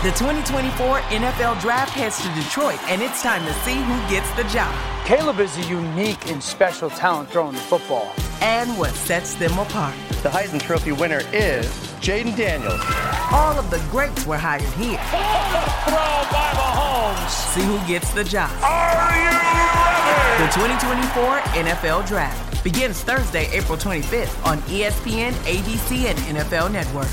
The 2024 NFL Draft heads to Detroit, and it's time to see who gets the job. Caleb is a unique and special talent throwing the football. And what sets them apart. The Heisman Trophy winner is Jaden Daniels. All of the greats were hired here. Throw by Mahomes. See who gets the job. Are you ready? The 2024 NFL Draft begins Thursday, April 25th on ESPN, ABC, and NFL Network.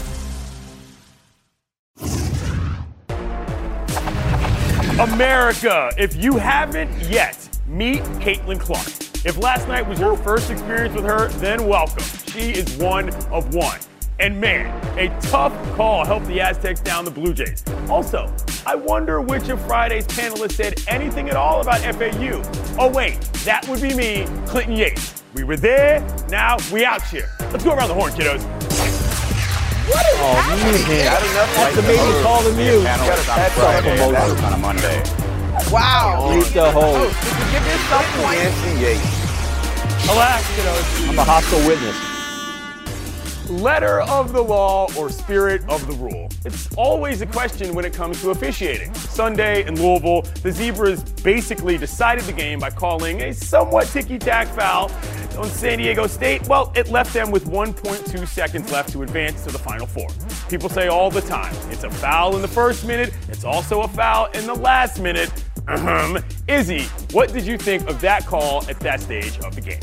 America, if you haven't yet, meet Caitlin Clark. If last night was your first experience with her, then welcome. She is one of one. And man, a tough call helped the Aztecs down the Blue Jays. Also, I wonder which of Friday's panelists said anything at all about FAU. Oh wait, that would be me, Clinton Yates. We were there, now we out here. Let's go around the horn, kiddos. What is happening? That's the baby calling you. That's on a Monday. Wow. Lisa Holt. Did you give yourself points? Alas, kiddos. I'm a hostile witness. Letter of the law or spirit of the rule? It's always a question when it comes to officiating. Sunday in Louisville, the Zebras basically decided the game by calling a somewhat ticky-tack foul on San Diego State. Well, it left them with 1.2 seconds left to advance to the Final Four. People say all the time, it's a foul in the first minute, it's also a foul in the last minute. Izzy, what did you think of that call at that stage of the game?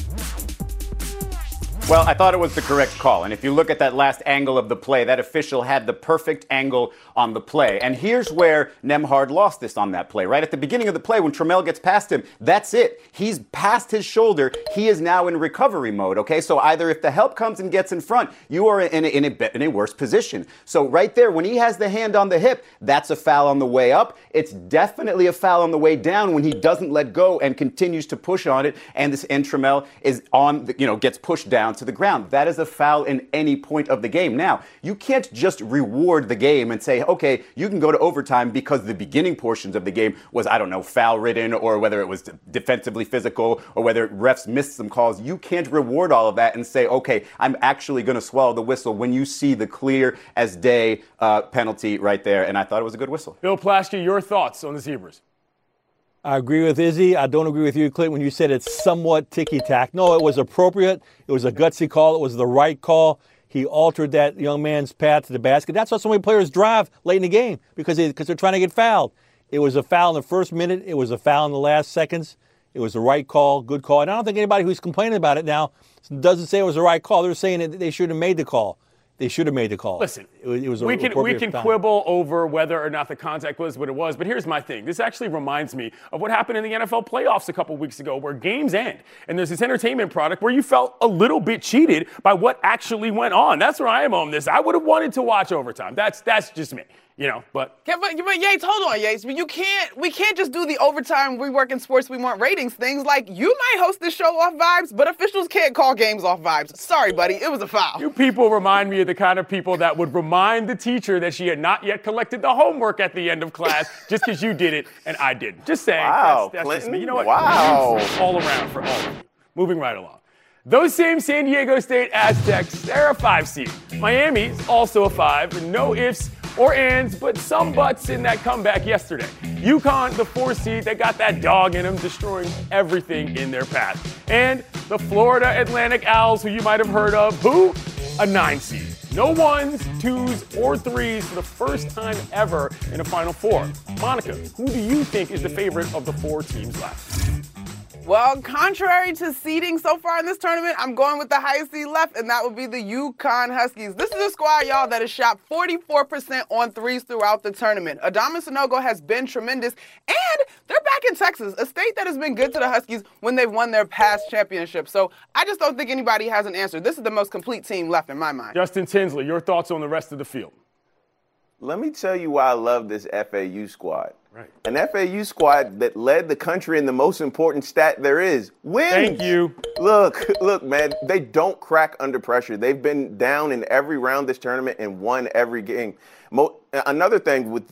Well, I thought it was the correct call. And if you look at that last angle of the play, that official had the perfect angle on the play. And here's where Nembhard lost this on that play. Right at the beginning of the play, when Trammell gets past him, that's it. He's past his shoulder. He is now in recovery mode, okay? So either if the help comes and gets in front, you are in a worse position. So right there, when he has the hand on the hip, that's a foul on the way up. It's definitely a foul on the way down when he doesn't let go and continues to push on it. And Trammell is gets pushed down to the ground. That is a foul in any point of the game. Now, you can't just reward the game and say, okay, you can go to overtime because the beginning portions of the game was, foul-ridden, or whether it was defensively physical, or whether refs missed some calls. You can't reward all of that and say, okay, I'm actually going to swallow the whistle when you see the clear as day penalty right there. And I thought it was a good whistle. Bill Plaschke, your thoughts on the Zebras? I agree with Izzy. I don't agree with you, Clint, when you said it's somewhat ticky-tack. No, it was appropriate. It was a gutsy call. It was the right call. He altered that young man's path to the basket. That's why so many players drive late in the game, because they're trying to get fouled. It was a foul in the first minute. It was a foul in the last seconds. It was the right call, good call. And I don't think anybody who's complaining about it now doesn't say it was the right call. They're saying that they should have made the call. They should have made the call. Listen, it was we can quibble over whether or not the contact was what it was, but here's my thing. This actually reminds me of what happened in the NFL playoffs a couple weeks ago, where games end, and there's this entertainment product where you felt a little bit cheated by what actually went on. That's where I am on this. I would have wanted to watch overtime. That's just me. But Yates, hold on, Yates. We can't just do the overtime, we work in sports, we want ratings things. Like, you might host this show off vibes, but officials can't call games off vibes. Sorry, buddy, it was a foul. You people remind me of the kind of people that would remind the teacher that she had not yet collected the homework at the end of class just because you did it and I didn't. Just saying. Wow, that's Clinton. Just me. You know what? Wow. All around for all of you. Moving right along. Those same San Diego State Aztecs, they're a 5 seed. Miami's also a 5, with no ifs or ands, but some buts in that comeback yesterday. UConn, the 4 seed, they got that dog in them, destroying everything in their path. And the Florida Atlantic Owls, who you might have heard of, who? A 9 seed. No 1s, 2s, or 3s for the first time ever in a Final Four. Monica, who do you think is the favorite of the 4 teams left? Well, contrary to seeding so far in this tournament, I'm going with the highest seed left, and that would be the UConn Huskies. This is a squad, y'all, that has shot 44% on threes throughout the tournament. Adama Sanogo has been tremendous, and they're back in Texas, a state that has been good to the Huskies when they've won their past championships. So I just don't think anybody has an answer. This is the most complete team left in my mind. Justin Tinsley, your thoughts on the rest of the field? Let me tell you why I love this FAU squad. Right. An FAU squad that led the country in the most important stat there is, wins. Thank you. Look, man, they don't crack under pressure. They've been down in every round this tournament and won every game. Another thing with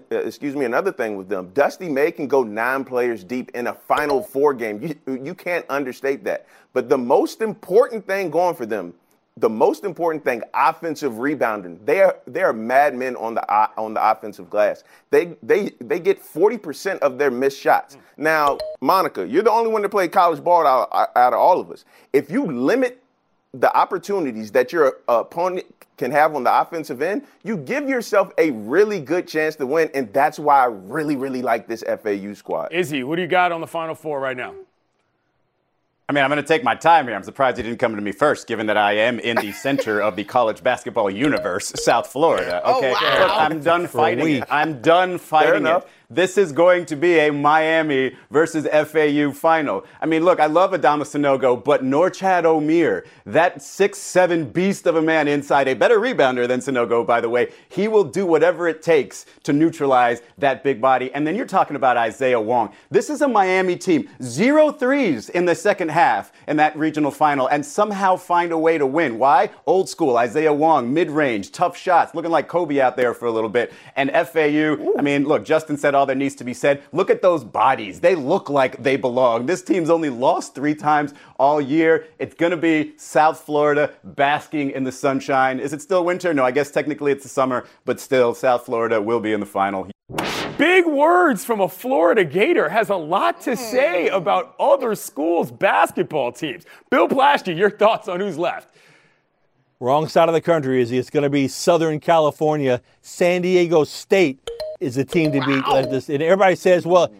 them, Dusty May can go 9 players deep in a Final Four game. You can't understate that. But the most important thing going for them, the most important thing, offensive rebounding. They are madmen on the offensive glass. They get 40% of their missed shots. Now, Monica, you're the only one that played college ball out of all of us. If you limit the opportunities that your opponent can have on the offensive end, you give yourself a really good chance to win, and that's why I really, really like this FAU squad. Izzy, what do you got on the Final Four right now? I mean, I'm going to take my time here. I'm surprised you didn't come to me first, given that I am in the center of the college basketball universe, South Florida. Okay, wow. Look, I'm done fighting it. I'm done fighting it. This is going to be a Miami versus FAU final. I mean, look, I love Adama Sanogo, but Norchad Omier, that 6'7" beast of a man inside, a better rebounder than Sanogo, by the way, he will do whatever it takes to neutralize that big body. And then you're talking about Isaiah Wong. This is a Miami team. 0 threes in the second half in that regional final and somehow find a way to win. Why? Old school, Isaiah Wong, mid-range, tough shots, looking like Kobe out there for a little bit. And FAU, I mean, look, Justin said all there needs to be said. Look at those bodies. They look like they belong. This team's only lost 3 times all year. It's going to be South Florida basking in the sunshine. Is it still winter? No, I guess technically it's the summer, but still South Florida will be in the final. Big words from a Florida Gator has a lot to say about other schools' basketball teams. Bill Plaschke, your thoughts on who's left? Wrong side of the country, Izzy. It's going to be Southern California. San Diego State is the team to beat. And everybody says,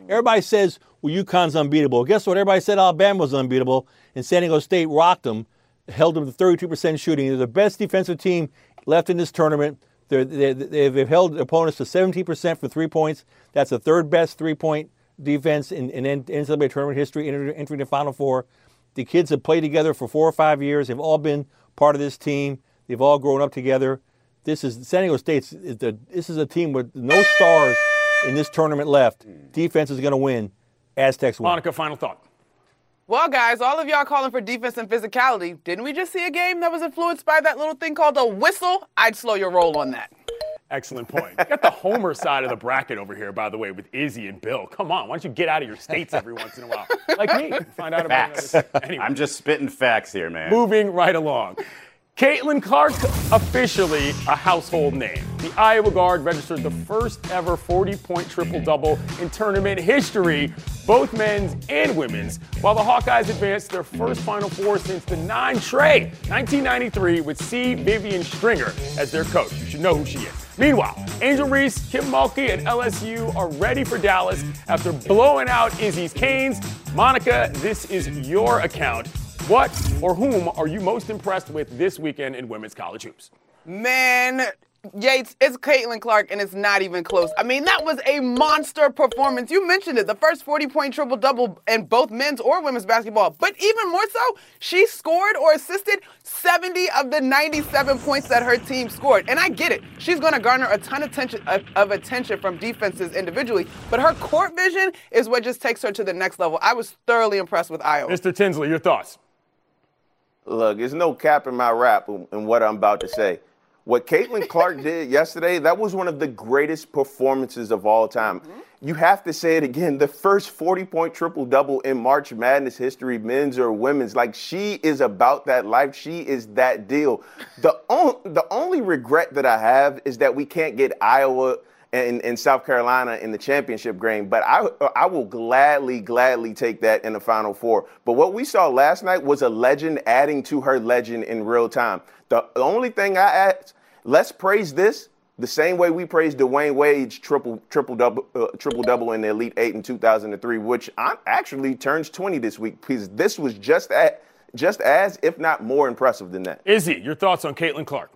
UConn's unbeatable. Guess what? Everybody said Alabama was unbeatable, and San Diego State rocked them, held them to 32% shooting. They're the best defensive team left in this tournament. They've held opponents to 17% for 3 points. That's the third best 3-point defense in NCAA tournament history, entering the Final Four. The kids have played together for 4 or 5 years. They've all been part of this team. They've all grown up together. San Diego State this is a team with no stars in this tournament left. Defense is going to win. Aztecs win. Monica, final thought. Well, guys, all of y'all calling for defense and physicality. Didn't we just see a game that was influenced by that little thing called a whistle? I'd slow your roll on that. Excellent point. Got the homer side of the bracket over here, by the way, with Izzy and Bill. Come on, why don't you get out of your states every once in a while? Like me, and find out about Facts. Anyway. I'm just spitting facts here, man. Moving right along. Caitlin Clark, officially a household name. The Iowa guard registered the first ever 40-point triple-double in tournament history, both men's and women's, while the Hawkeyes advanced their first Final Four since the 9-Trey, 1993, with C. Vivian Stringer as their coach. You should know who she is. Meanwhile, Angel Reese, Kim Mulkey, and LSU are ready for Dallas after blowing out Izzy's Canes. Monica, this is your account. What or whom are you most impressed with this weekend in women's college hoops? Man, Yates, it's Caitlin Clark, and it's not even close. I mean, that was a monster performance. You mentioned it, the first 40-point triple-double in both men's or women's basketball. But even more so, she scored or assisted 70 of the 97 points that her team scored. And I get it. She's going to garner a ton of attention from defenses individually. But her court vision is what just takes her to the next level. I was thoroughly impressed with Iowa. Mr. Tinsley, your thoughts? Look, there's no cap in my rap in what I'm about to say. What Caitlin Clark did yesterday, that was one of the greatest performances of all time. You have to say it again, the first 40-point triple-double in March Madness history, men's or women's. Like, she is about that life. She is that deal. The only regret that I have is that we can't get Iowa and South Carolina in the championship game, but I will gladly take that in the Final Four. But what we saw last night was a legend adding to her legend in real time. The only thing I ask, let's praise this the same way we praised Dwayne Wade's triple double in the Elite Eight in 2003, which actually turns 20 this week, because this was just as, if not more impressive than that. Izzy, your thoughts on Caitlin Clark?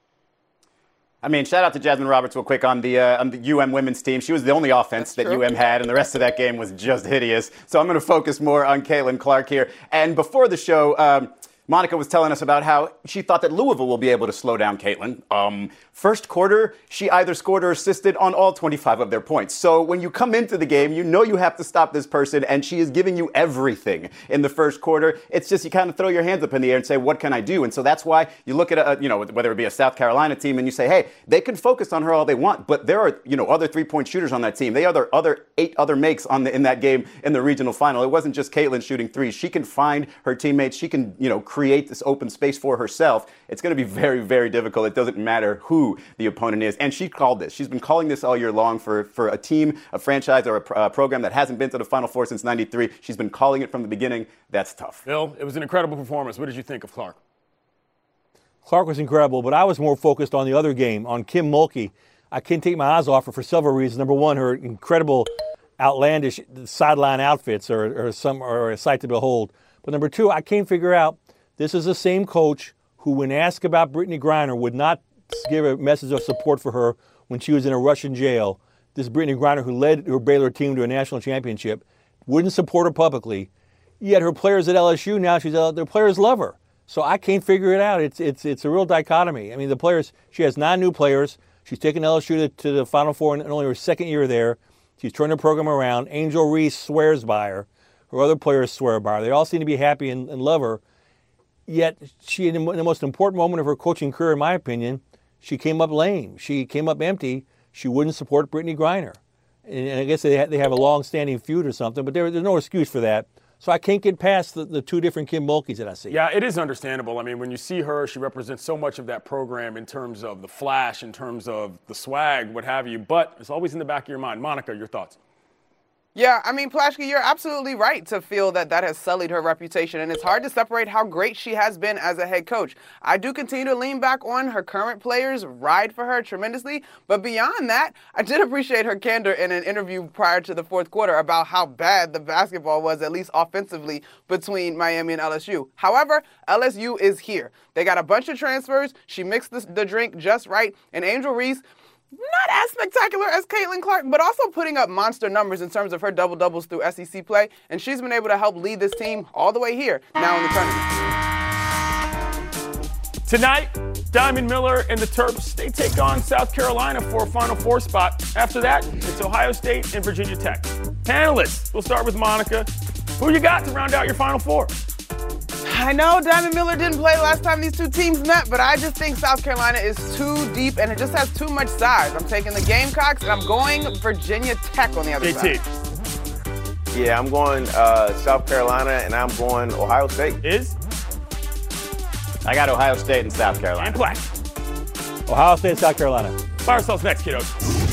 I mean, shout out to Jasmine Roberts real quick on the UM women's team. She was the only offense that UM had, and the rest of that game was just hideous. So I'm going to focus more on Caitlin Clark here. And before the show, Monica was telling us about how she thought that Louisville will be able to slow down Caitlin. First quarter, she either scored or assisted on all 25 of their points. So when you come into the game, you know you have to stop this person, and she is giving you everything in the first quarter. It's just you kind of throw your hands up in the air and say, what can I do? And so that's why you look at, whether it be a South Carolina team, and you say, hey, they can focus on her all they want, but there are, other three-point shooters on that team. They are other 8 other makes in that game in the regional final. It wasn't just Caitlin shooting threes. She can find her teammates. She can, create this open space for herself, it's going to be very, very difficult. It doesn't matter who the opponent is. And she called this. She's been calling this all year long for a team, a franchise, or a program that hasn't been to the Final Four since '93. She's been calling it from the beginning. That's tough. Bill, it was an incredible performance. What did you think of Clark? Clark was incredible, but I was more focused on the other game, on Kim Mulkey. I can't take my eyes off her for several reasons. Number one, her incredible, outlandish sideline outfits are a sight to behold. But number two, I can't figure out, this is the same coach who, when asked about Brittany Griner, would not give a message of support for her when she was in a Russian jail. This Brittany Griner, who led her Baylor team to a national championship, wouldn't support her publicly. Yet her players at LSU now, their players love her. So I can't figure it out. It's a real dichotomy. I mean, the players, she has 9 new players. She's taken LSU to the Final Four in only her second year there. She's turned her program around. Angel Reese swears by her. Her other players swear by her. They all seem to be happy and love her. Yet she, in the most important moment of her coaching career, in my opinion, she came up lame. She came up empty. She wouldn't support Brittany Griner. And I guess they have a long-standing feud or something, but there's no excuse for that. So I can't get past the two different Kim Mulkeys that I see. Yeah, it is understandable. I mean, when you see her, she represents so much of that program in terms of the flash, in terms of the swag, what have you. But it's always in the back of your mind. Monica, your thoughts? Yeah, I mean, Plaschke, you're absolutely right to feel that has sullied her reputation, and it's hard to separate how great she has been as a head coach. I do continue to lean back on her current players, ride for her tremendously, but beyond that, I did appreciate her candor in an interview prior to the fourth quarter about how bad the basketball was, at least offensively, between Miami and LSU. However, LSU is here. They got a bunch of transfers. She mixed the drink just right, and Angel Reese, not as spectacular as Caitlin Clark, but also putting up monster numbers in terms of her double-doubles through SEC play, and she's been able to help lead this team all the way here, now in the tournament. Tonight, Diamond Miller and the Terps, they take on South Carolina for a Final Four spot. After that, it's Ohio State and Virginia Tech. Panelists, we'll start with Monica. Who you got to round out your Final Four? I know Diamond Miller didn't play last time these two teams met, but I just think South Carolina is too deep and it just has too much size. I'm taking the Gamecocks and I'm going Virginia Tech on the other side. Yeah, I'm going South Carolina and I'm going Ohio State. I got Ohio State and South Carolina. And Black. Ohio State and South Carolina. Fire ourselves next, kiddos.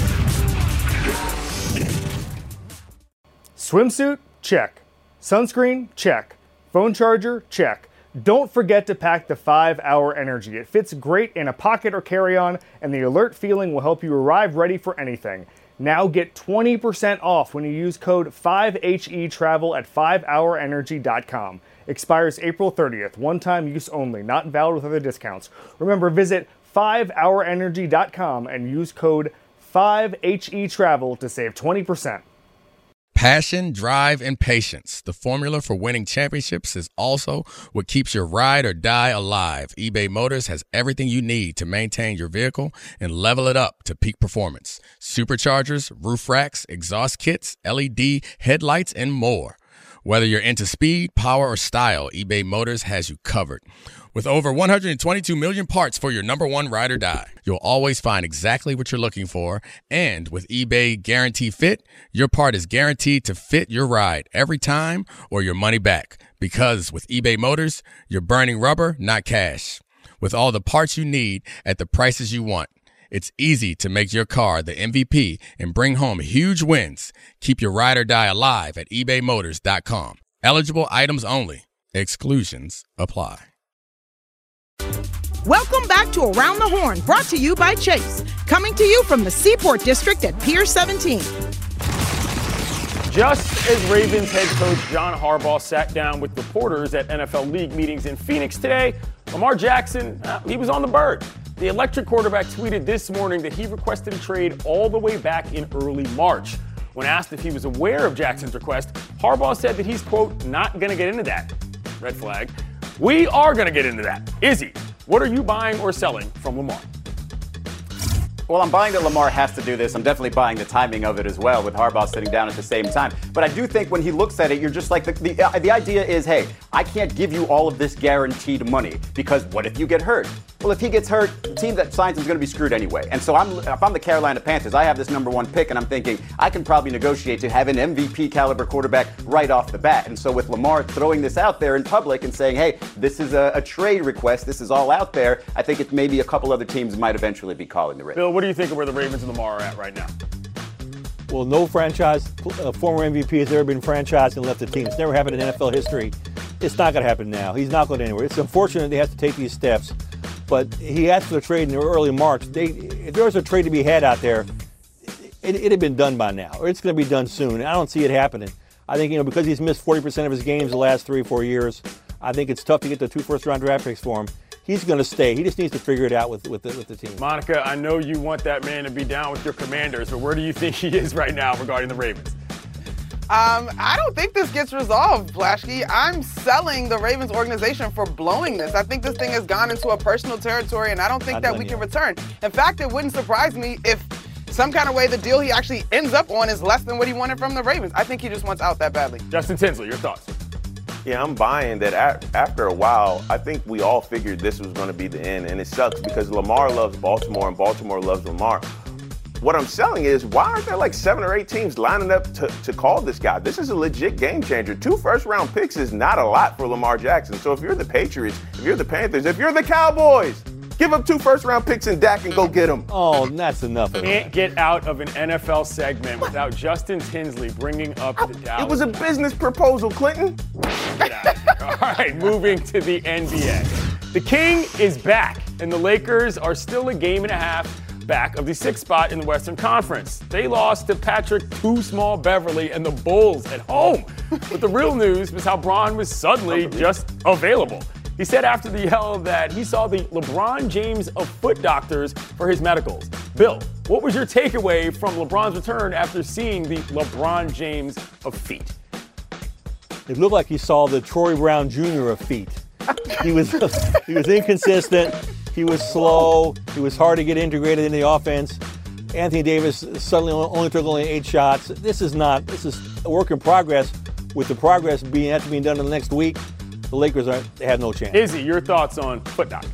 Swimsuit? Check. Sunscreen? Check. Phone charger? Check. Don't forget to pack the 5-Hour Energy. It fits great in a pocket or carry-on, and the alert feeling will help you arrive ready for anything. Now get 20% off when you use code 5HETRAVEL at 5hourenergy.com. Expires April 30th. One-time use only. Not valid with other discounts. Remember, visit 5hourenergy.com and use code 5HETRAVEL to save 20%. Passion, drive, and patience. The formula for winning championships is also what keeps your ride or die alive. eBay Motors has everything you need to maintain your vehicle and level it up to peak performance. Superchargers, roof racks, exhaust kits, LED headlights, and more. Whether you're into speed, power, or style, eBay Motors has you covered. With over 122 million parts for your number one ride or die, you'll always find exactly what you're looking for. And with eBay Guarantee Fit, your part is guaranteed to fit your ride every time or your money back. Because with eBay Motors, you're burning rubber, not cash. With all the parts you need at the prices you want, it's easy to make your car the MVP and bring home huge wins. Keep your ride or die alive at ebaymotors.com. Eligible items only. Exclusions apply. Welcome back to Around the Horn, brought to you by Chase. Coming to you from the Seaport District at Pier 17. Just as Ravens head coach John Harbaugh sat down with reporters at NFL League meetings in Phoenix today, Lamar Jackson, he was on the bird. The electric quarterback tweeted this morning that he requested a trade all the way back in early March. When asked if he was aware of Jackson's request, Harbaugh said that he's, quote, not going to get into that. Red flag. We are going to get into that. Izzy, what are you buying or selling from Lamar? Well, I'm buying that Lamar has to do this. I'm definitely buying the timing of it as well, with Harbaugh sitting down at the same time. But I do think when he looks at it, you're just like, the idea is, hey, I can't give you all of this guaranteed money because what if you get hurt? Well, if he gets hurt, the team that signs him is going to be screwed anyway. And so if I'm the Carolina Panthers, I have this number 1 pick, and I'm thinking I can probably negotiate to have an MVP caliber quarterback right off the bat. And so with Lamar throwing this out there in public and saying, hey, this is a trade request, this is all out there, I think it's maybe a couple other teams might eventually be calling the Ravens. Bill, what do you think of where the Ravens and Lamar are at right now? Well, no franchise, former MVP has ever been franchised and left the team. It's never happened in NFL history. It's not going to happen now. He's not going anywhere. It's unfortunate he has to take these steps, but he asked for the trade in early March. If there was a trade to be had out there, it had been done by now, or it's going to be done soon. I don't see it happening. I think, because he's missed 40% of his games the last 3-4 years, I think it's tough to get the 2 first-round draft picks for him. He's going to stay. He just needs to figure it out with the team. Monica, I know you want that man to be down with your Commanders, but where do you think he is right now regarding the Ravens? I don't think this gets resolved, Blaschke. I'm selling the Ravens organization for blowing this. I think this thing has gone into a personal territory, and I don't think that we can return. In fact, it wouldn't surprise me if some kind of way the deal he actually ends up on is less than what he wanted from the Ravens. I think he just wants out that badly. Justin Tinsley, your thoughts? Yeah, I'm buying that after a while, I think we all figured this was going to be the end, and it sucks because Lamar loves Baltimore and Baltimore loves Lamar. What I'm selling is, why aren't there like 7 or 8 teams lining up to call this guy? This is a legit game changer. 2 first-round picks is not a lot for Lamar Jackson. So if you're the Patriots, if you're the Panthers, if you're the Cowboys, give up 2 first-round picks and Dak and go get them. Oh, that's enough. Can't get out of an NFL segment without Justin Tinsley bringing up the Dallas. It was a business proposal, Clinton. Get out of here. All right, moving to the NBA. The King is back, and the Lakers are still a game and a half back of the 6th spot in the Western Conference. They lost to Patrick Too Small Beverly and the Bulls at home. But the real news was how Bron was suddenly just available. He said after the yell that he saw the LeBron James of foot doctors for his medicals. Bill, what was your takeaway from LeBron's return after seeing the LeBron James of feet? It looked like he saw the Troy Brown Jr. of feet. He was inconsistent. He was slow. He was hard to get integrated in the offense. Anthony Davis suddenly only took 8 shots. This is a work in progress. With the progress being done in the next week, the Lakers they have no chance. Izzy, your thoughts on foot doctors?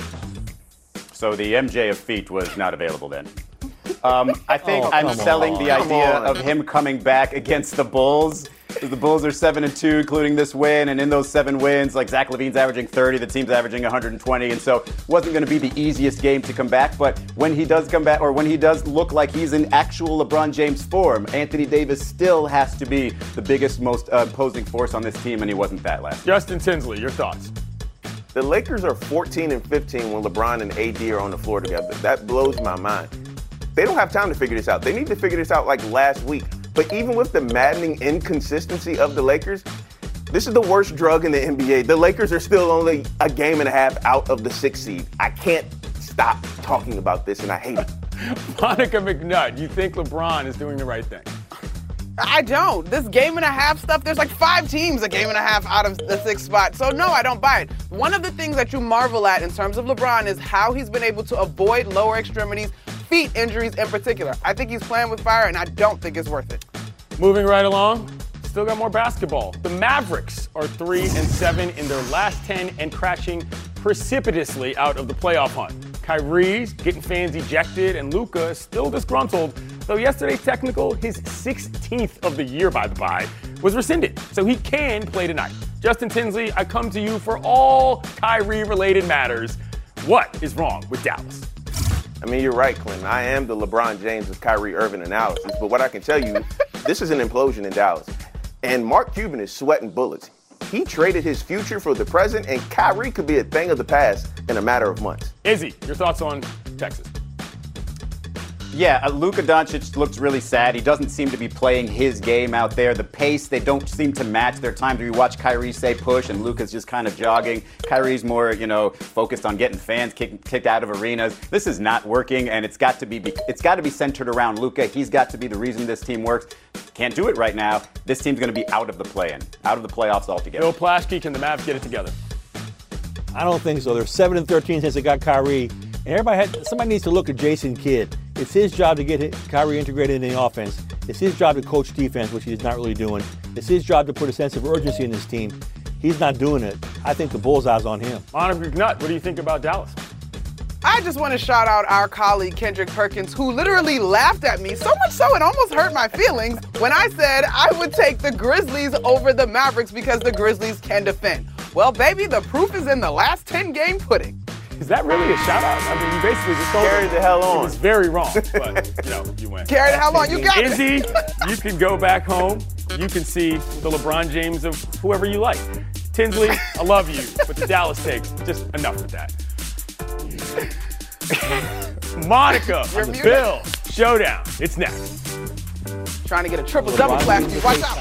So the MJ of feet was not available then. I think I'm selling the idea of him coming back against the Bulls. The Bulls are 7-2, including this win, and in those 7 wins, like Zach LaVine's averaging 30, the team's averaging 120, and so it wasn't going to be the easiest game to come back. But when he does come back, or when he does look like he's in actual LeBron James form, Anthony Davis still has to be the biggest, most imposing force on this team, and he wasn't that last year. Justin Tinsley, your thoughts? The Lakers are 14-15 when LeBron and AD are on the floor together. That blows my mind. They don't have time to figure this out. They need to figure this out like last week. But even with the maddening inconsistency of the Lakers, this is the worst drug in the NBA. The Lakers are still only a game and a half out of the 6th seed. I can't stop talking about this, and I hate it. Monica McNutt, you think LeBron is doing the right thing? I don't. This game and a half stuff, there's like 5 teams a game and a half out of the 6th spot. So no, I don't buy it. One of the things that you marvel at in terms of LeBron is how he's been able to avoid lower extremities, feet injuries in particular. I think he's playing with fire, and I don't think it's worth it. Moving right along, still got more basketball. The Mavericks are 3-7 in their last 10 and crashing precipitously out of the playoff hunt. Kyrie's getting fans ejected, and Luka is still disgruntled, though yesterday's technical, his 16th of the year by the by, was rescinded, so he can play tonight. Justin Tinsley, I come to you for all Kyrie-related matters. What is wrong with Dallas? I mean, you're right, Clinton. I am the LeBron James of Kyrie Irving analysis, but what I can tell you, this is an implosion in Dallas. And Mark Cuban is sweating bullets. He traded his future for the present, and Kyrie could be a thing of the past in a matter of months. Izzy, your thoughts on Texas? Yeah, Luka Doncic looks really sad. He doesn't seem to be playing his game out there. The pace, they don't seem to match. There are times where you watch Kyrie say push and Luka's just kind of jogging. Kyrie's more, focused on getting fans kicked out of arenas. This is not working, and it's got to be centered around Luka. He's got to be the reason this team works. Can't do it right now. This team's going to be out of the play-in, out of the playoffs altogether. Bill Plaschke, can the Mavs get it together? I don't think so. They're 7-13 since they got Kyrie. And somebody needs to look at Jason Kidd. It's his job to get Kyrie integrated in the offense. It's his job to coach defense, which he's not really doing. It's his job to put a sense of urgency in this team. He's not doing it. I think the bullseye's on him. Monica McNutt, what do you think about Dallas? I just want to shout out our colleague Kendrick Perkins, who literally laughed at me, so much so it almost hurt my feelings when I said I would take the Grizzlies over the Mavericks because the Grizzlies can defend. Well, baby, the proof is in the last 10-game pudding. Is that really a shout-out? I mean, you basically just told Carry the hell on. It was very wrong, but, you win. Carry the hell on. You got it. Izzy, you can go back home. You can see the LeBron James of whoever you like. Tinsley, I love you, but the Dallas take, just enough with that. Monica, Bill, showdown. It's next. Trying to get a triple-double flash. Watch out.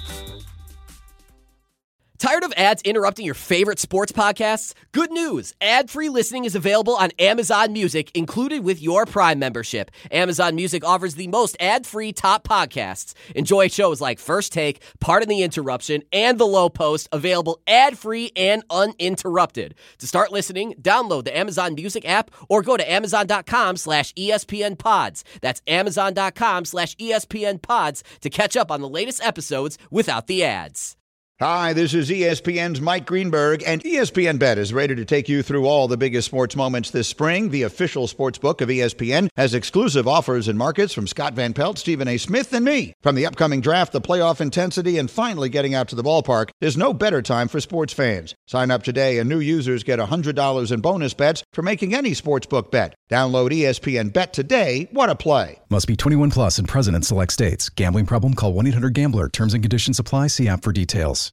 Tired of ads interrupting your favorite sports podcasts? Good news. Ad-free listening is available on Amazon Music, included with your Prime membership. Amazon Music offers the most ad-free top podcasts. Enjoy shows like First Take, Pardon the Interruption, and The Low Post, available ad-free and uninterrupted. To start listening, download the Amazon Music app or go to amazon.com/ESPN Pods. That's amazon.com/ESPN Pods to catch up on the latest episodes without the ads. Hi, this is ESPN's Mike Greenberg, and ESPN Bet is ready to take you through all the biggest sports moments this spring. The official sports book of ESPN has exclusive offers and markets from Scott Van Pelt, Stephen A. Smith, and me. From the upcoming draft, the playoff intensity, and finally getting out to the ballpark, there's no better time for sports fans. Sign up today, and new users get $100 in bonus bets for making any sportsbook bet. Download ESPN Bet today. What a play. Must be 21 plus and present in select states. Gambling problem? Call 1-800-GAMBLER. Terms and conditions apply. See app for details.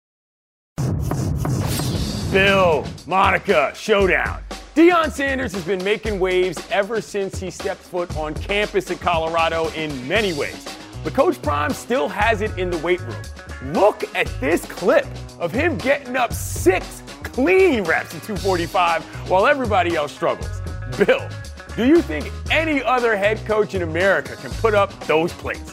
Bill, Monica, showdown. Deion Sanders has been making waves ever since he stepped foot on campus in Colorado in many ways. But Coach Prime still has it in the weight room. Look at this clip of him getting up 6 clean reps in 245 while everybody else struggles. Bill, do you think any other head coach in America can put up those plates?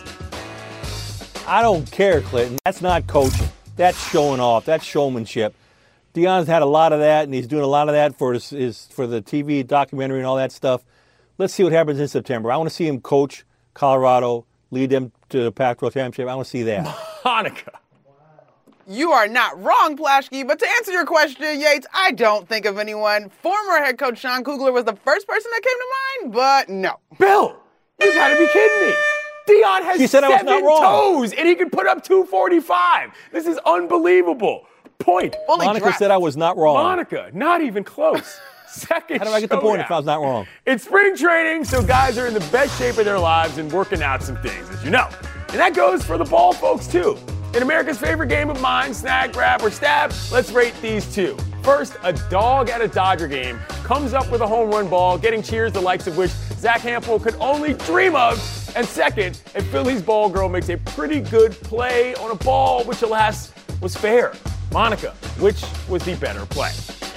I don't care, Clinton. That's not coaching. That's showing off. That's showmanship. Deion's had a lot of that, and he's doing a lot of that for for the TV documentary and all that stuff. Let's see what happens in September. I want to see him coach Colorado, lead them to the Pac-12 championship. I want to see that. Monica. You are not wrong, Plashke, but to answer your question, Yates, I don't think of anyone. Former head coach Sean Kugler was the first person that came to mind, but no. Bill, you gotta be kidding me. Deion has 7 toes, and he can put up 245. This is unbelievable. Point. Monica said I was not wrong. Monica, not even close. Second How do I get the point if I was not wrong? It's spring training, so guys are in the best shape of their lives and working out some things, as you know. And that goes for the ball folks, too. In America's favorite game of mine, snag, grab, or stab, let's rate these 2. First, a dog at a Dodger game comes up with a home run ball, getting cheers the likes of which Zach Hampel could only dream of. And second, a Phillies ball girl makes a pretty good play on a ball which, alas, was fair. Monica, which was the better play?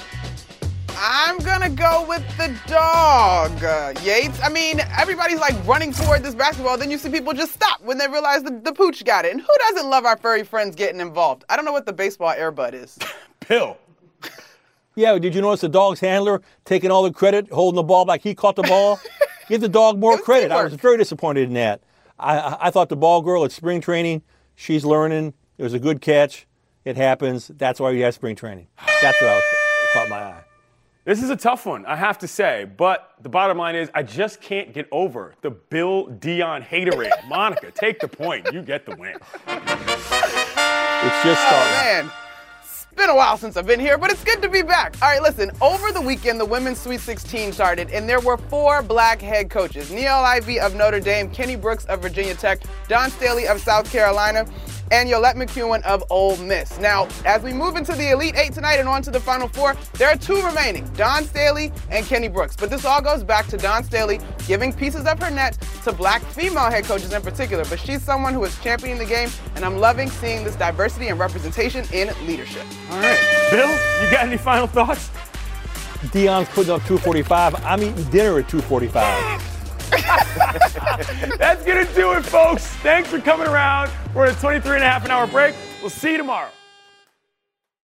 I'm gonna go with the dog, Yates. I mean, everybody's like running toward this basketball, then you see people just stop when they realize the pooch got it. And who doesn't love our furry friends getting involved? I don't know what the baseball airbud is. Bill. Yeah, did you notice the dog's handler taking all the credit, holding the ball like he caught the ball? Give the dog more credit. I was very disappointed in that. I thought the ball girl at spring training, she's learning. It was a good catch. It happens. That's why you have spring training. That's what caught my eye. This is a tough one, I have to say, but the bottom line is I just can't get over the Bill Deion haterade. Monica, take the point. You get the win. It's just starting. Oh, man. It's been a while since I've been here, but it's good to be back. All right, listen, over the weekend, the Women's Sweet 16 started, and there were 4 black head coaches. Niele Ivey of Notre Dame, Kenny Brooks of Virginia Tech, Don Staley of South Carolina, and Yolette McEwen of Ole Miss. Now, as we move into the Elite 8 tonight and on to the Final 4, there are 2 remaining, Don Staley and Kenny Brooks. But this all goes back to Don Staley giving pieces of her net to black female head coaches in particular. But she's someone who is championing the game, and I'm loving seeing this diversity and representation in leadership. All right. Bill, you got any final thoughts? Deion's putting up 245. I'm eating dinner at 245. That's going to do it, folks. Thanks for coming around. We're at a 23 and a half an hour break. We'll see you tomorrow.